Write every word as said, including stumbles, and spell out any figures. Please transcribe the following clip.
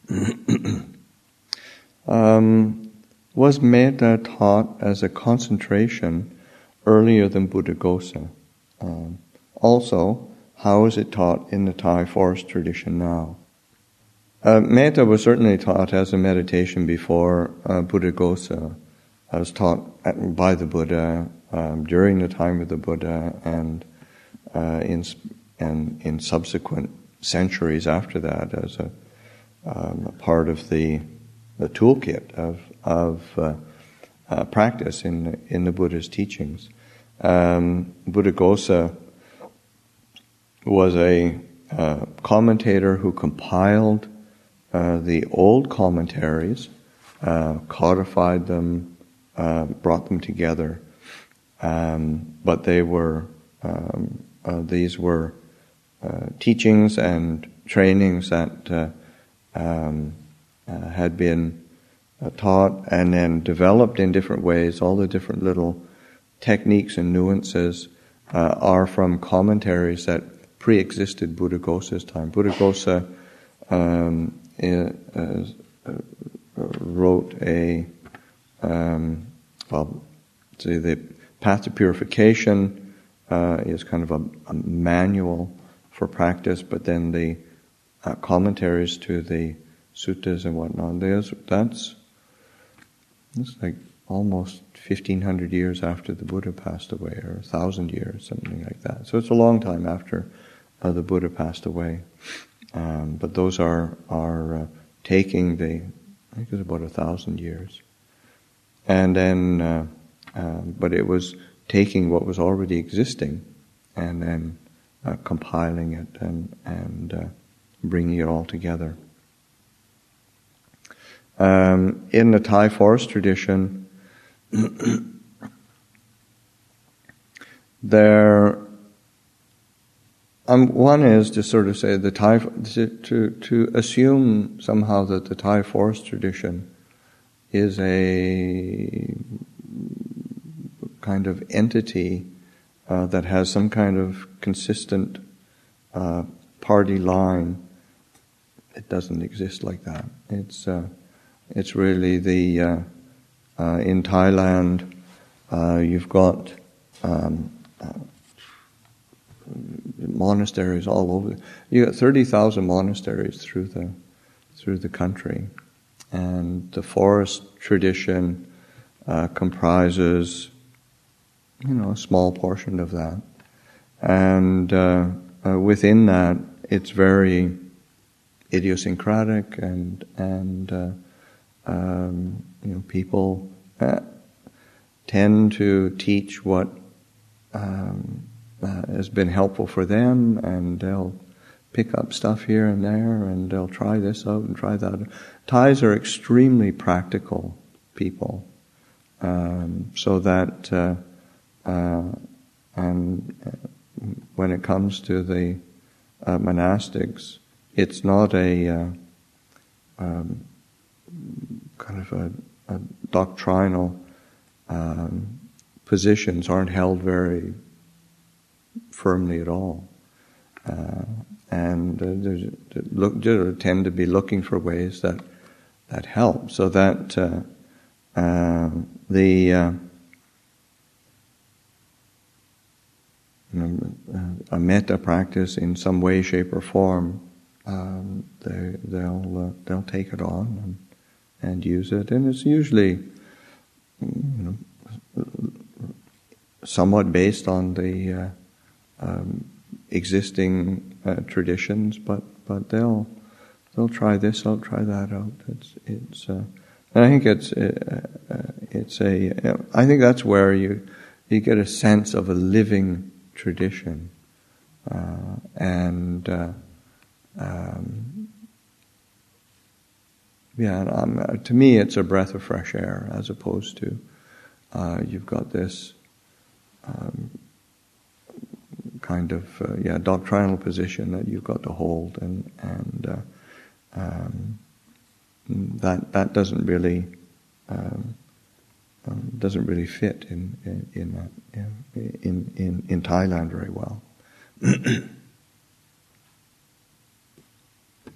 um, was metta taught as a concentration earlier than Buddhaghosa? Um, also, how is it taught in the Thai forest tradition now? Uh, metta was certainly taught as a meditation before uh, Buddhaghosa. It was taught at, by the Buddha um, during the time of the Buddha and uh, in and in subsequent centuries after that as a, um, a part of the the toolkit of of uh, uh, practice in the, in the Buddha's teachings. Um, Buddhaghosa was a uh, commentator who compiled uh, the old commentaries, uh, codified them, uh, brought them together, um, but they were um, uh, these were uh, teachings and trainings that uh, um, uh, had been uh, taught and then developed in different ways. All the different little techniques and nuances uh, are from commentaries that pre-existed Buddhaghosa's time. Buddhaghosa um, uh, uh, wrote a, um, well, say the Path to Purification uh, is kind of a, a manual for practice, but then the uh, commentaries to the suttas and whatnot, there's, that's, that's like almost fifteen hundred years after the Buddha passed away, or a thousand years, something like that. So it's a long time after uh, the Buddha passed away. Um, but those are are uh, taking the, I think it's about a thousand years. And then, uh, uh, but it was taking what was already existing and then uh, compiling it and, and uh, bringing it all together. Um, in the Thai forest tradition, there, um, one is to sort of say the Thai, to, to to assume somehow that the Thai forest tradition is a kind of entity uh, that has some kind of consistent uh, party line. It doesn't exist like that. It's uh, it's really the uh, uh, in Thailand uh, you've got um, uh, monasteries all over. You got thirty thousand monasteries through the through the country, and the forest tradition uh, comprises, you know, a small portion of that, and uh, uh, within that, it's very idiosyncratic, and and uh, um, you know, people uh, tend to teach what um, uh, has been helpful for them, and they'll pick up stuff here and there, and they'll try this out and try that. Thais are extremely practical people, um, so that uh, uh, and when it comes to the uh, monastics, it's not a uh, um, kind of a, a doctrinal um, positions aren't held very firmly at all, uh, and uh, there's, look, they tend to be looking for ways that that help, so that uh, uh, the uh, you know, a metta practice in some way, shape, or form. Um, they, they'll uh, they'll take it on and, and use it, and it's usually, you know, somewhat based on the uh, um, existing uh, traditions, but but they'll they'll try this out, try that out. It's it's. Uh, and I think it's uh, uh, it's a. Uh, I think that's where you you get a sense of a living tradition, uh, and. Uh, Um, yeah, and, um, uh, to me it's a breath of fresh air, as opposed to uh, you've got this um, kind of uh, yeah doctrinal position that you've got to hold, and and uh, um, that that doesn't really um, um, doesn't really fit in in in, uh, in in in Thailand very well.